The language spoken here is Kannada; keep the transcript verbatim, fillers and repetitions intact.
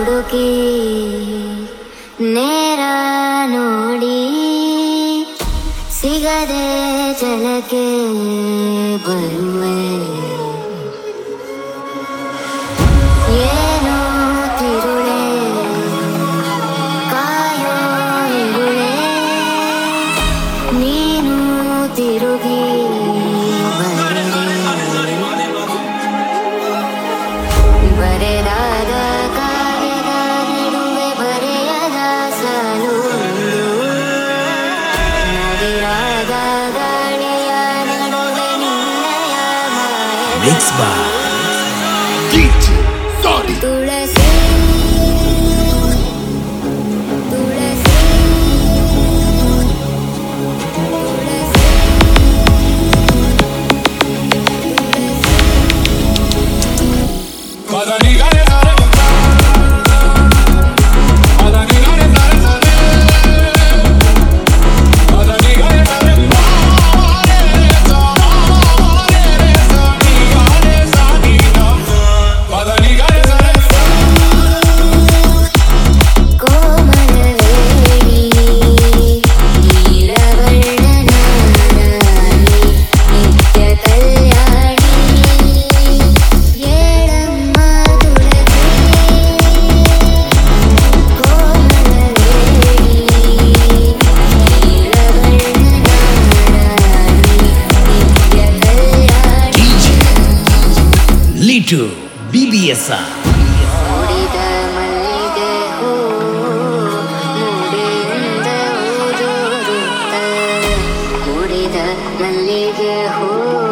ಹುಡುಕಿ ನೇರ ನೋಡಿ ಸಿಗದೆ ಜಲಕ್ಕೆ ಬರುವೆ ಏನೋ ತಿರುಳೆ ಕಾಯೋ ಇರುಳೆ ನೀನು ತಿರುಗಿ ಬರೆದಾದ ಕಾವ್ಯದ ನಡುವೆ ಬರೆಯದ ಸಾಲು ನದಿರಾದ ಗಾಳಿಯ ನಡುವೆ ನಿನ್ನಯ ಮಾಯ ತುಳಸಿ ತುಳಸಿ ಬಿ ಬಿ ಎಸ್ ಮುಡಿದ ಮಲ್ಲಿಗೆ ಹೂ ಮುಡಿಯಿಂದ ಉದುರುತ್ತ ಮುಡಿದ ಮಲ್ಲಿಗೆ ಹೂ